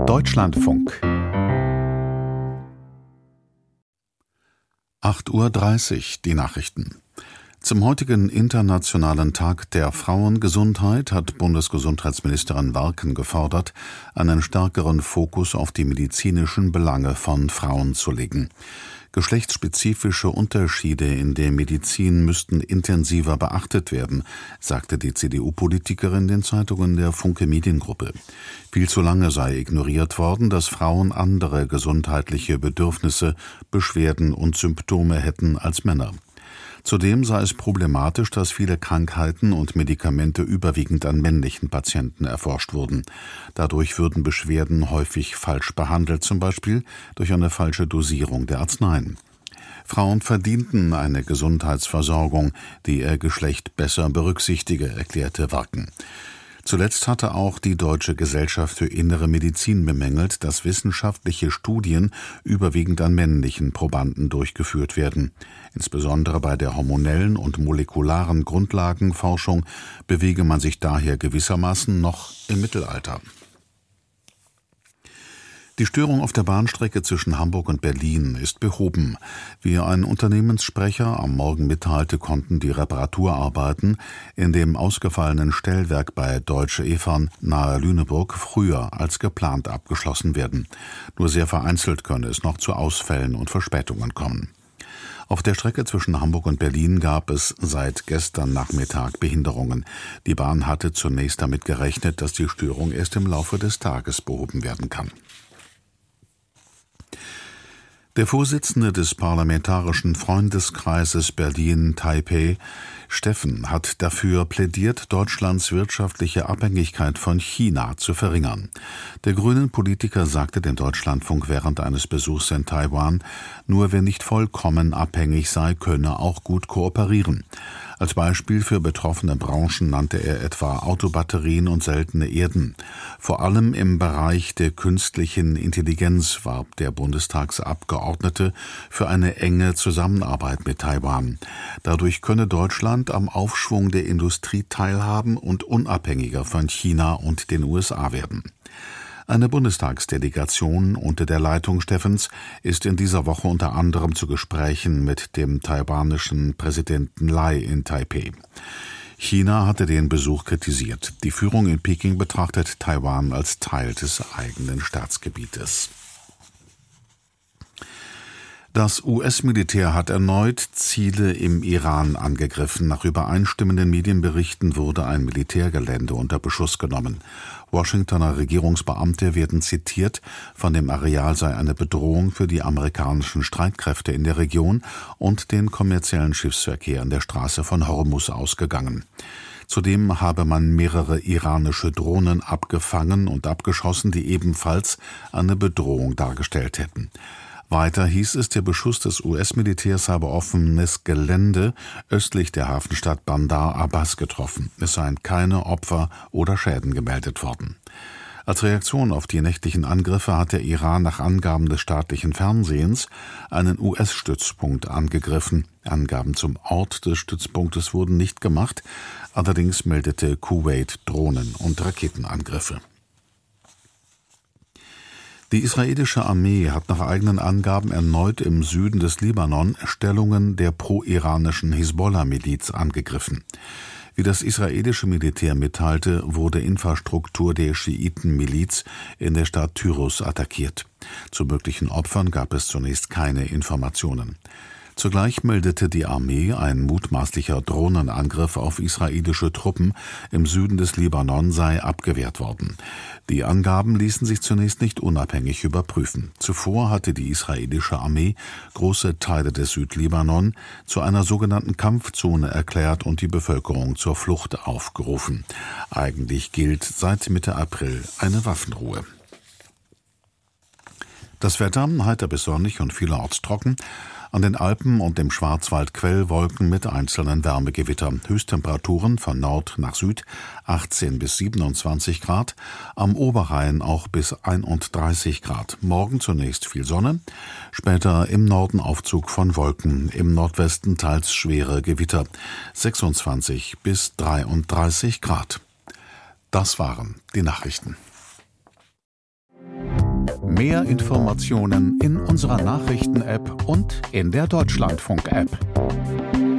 Deutschlandfunk 8:30 Uhr die Nachrichten. Zum heutigen Internationalen Tag der Frauengesundheit hat Bundesgesundheitsministerin Warken gefordert, einen stärkeren Fokus auf die medizinischen Belange von Frauen zu legen. Geschlechtsspezifische Unterschiede in der Medizin müssten intensiver beachtet werden, sagte die CDU-Politikerin den Zeitungen der Funke Mediengruppe. Viel zu lange sei ignoriert worden, dass Frauen andere gesundheitliche Bedürfnisse, Beschwerden und Symptome hätten als Männer. Zudem sei es problematisch, dass viele Krankheiten und Medikamente überwiegend an männlichen Patienten erforscht wurden. Dadurch würden Beschwerden häufig falsch behandelt, zum Beispiel durch eine falsche Dosierung der Arzneien. Frauen verdienten eine Gesundheitsversorgung, die ihr Geschlecht besser berücksichtige, erklärte Warken. Zuletzt hatte auch die Deutsche Gesellschaft für Innere Medizin bemängelt, dass wissenschaftliche Studien überwiegend an männlichen Probanden durchgeführt werden. Insbesondere bei der hormonellen und molekularen Grundlagenforschung bewege man sich daher gewissermaßen noch im Mittelalter. Die Störung auf der Bahnstrecke zwischen Hamburg und Berlin ist behoben. Wie ein Unternehmenssprecher am Morgen mitteilte, konnten die Reparaturarbeiten in dem ausgefallenen Stellwerk bei Deutsche Efern nahe Lüneburg früher als geplant abgeschlossen werden. Nur sehr vereinzelt könne es noch zu Ausfällen und Verspätungen kommen. Auf der Strecke zwischen Hamburg und Berlin gab es seit gestern Nachmittag Behinderungen. Die Bahn hatte zunächst damit gerechnet, dass die Störung erst im Laufe des Tages behoben werden kann. Der Vorsitzende des Parlamentarischen Freundeskreises Berlin-Taipeh, Steffen, hat dafür plädiert, Deutschlands wirtschaftliche Abhängigkeit von China zu verringern. Der grünen Politiker sagte dem Deutschlandfunk während eines Besuchs in Taiwan, nur wer nicht vollkommen abhängig sei, könne auch gut kooperieren. Als Beispiel für betroffene Branchen nannte er etwa Autobatterien und seltene Erden. Vor allem im Bereich der künstlichen Intelligenz warb der Bundestagsabgeordnete für eine enge Zusammenarbeit mit Taiwan. Dadurch könne Deutschland am Aufschwung der Industrie teilhaben und unabhängiger von China und den USA werden. Eine Bundestagsdelegation unter der Leitung Steffens ist in dieser Woche unter anderem zu Gesprächen mit dem taiwanischen Präsidenten Lai in Taipeh. China hatte den Besuch kritisiert. Die Führung in Peking betrachtet Taiwan als Teil des eigenen Staatsgebietes. Das US-Militär hat erneut Ziele im Iran angegriffen. Nach übereinstimmenden Medienberichten wurde ein Militärgelände unter Beschuss genommen. Washingtoner Regierungsbeamte werden zitiert, von dem Areal sei eine Bedrohung für die amerikanischen Streitkräfte in der Region und den kommerziellen Schiffsverkehr an der Straße von Hormuz ausgegangen. Zudem habe man mehrere iranische Drohnen abgefangen und abgeschossen, die ebenfalls eine Bedrohung dargestellt hätten. Weiter hieß es, der Beschuss des US-Militärs habe offenes Gelände östlich der Hafenstadt Bandar Abbas getroffen. Es seien keine Opfer oder Schäden gemeldet worden. Als Reaktion auf die nächtlichen Angriffe hat der Iran nach Angaben des staatlichen Fernsehens einen US-Stützpunkt angegriffen. Angaben zum Ort des Stützpunktes wurden nicht gemacht, allerdings meldete Kuwait Drohnen- und Raketenangriffe. Die israelische Armee hat nach eigenen Angaben erneut im Süden des Libanon Stellungen der pro-iranischen Hisbollah-Miliz angegriffen. Wie das israelische Militär mitteilte, wurde Infrastruktur der Schiiten-Miliz in der Stadt Tyrus attackiert. Zu möglichen Opfern gab es zunächst keine Informationen. Zugleich meldete die Armee, ein mutmaßlicher Drohnenangriff auf israelische Truppen im Süden des Libanon sei abgewehrt worden. Die Angaben ließen sich zunächst nicht unabhängig überprüfen. Zuvor hatte die israelische Armee große Teile des Südlibanon zu einer sogenannten Kampfzone erklärt und die Bevölkerung zur Flucht aufgerufen. Eigentlich gilt seit Mitte April eine Waffenruhe. Das Wetter heiter bis sonnig und vielerorts trocken. An den Alpen und dem Schwarzwald Quellwolken mit einzelnen Wärmegewittern. Höchsttemperaturen von Nord nach Süd 18 bis 27 Grad, am Oberrhein auch bis 31 Grad. Morgen zunächst viel Sonne, später im Norden Aufzug von Wolken, im Nordwesten teils schwere Gewitter 26 bis 33 Grad. Das waren die Nachrichten. Mehr Informationen in unserer Nachrichten-App und in der Deutschlandfunk-App.